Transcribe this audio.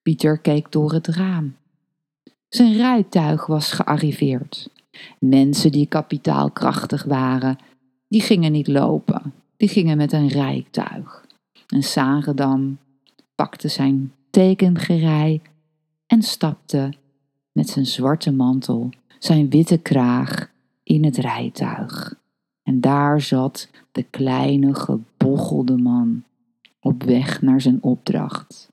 Pieter keek door het raam. Zijn rijtuig was gearriveerd. Mensen die kapitaalkrachtig waren, die gingen niet lopen. Die gingen met een rijtuig. En Saredam pakte zijn tekengerei en stapte met zijn zwarte mantel, zijn witte kraag in het rijtuig. En daar zat de kleine gebochelde man op weg naar zijn opdracht.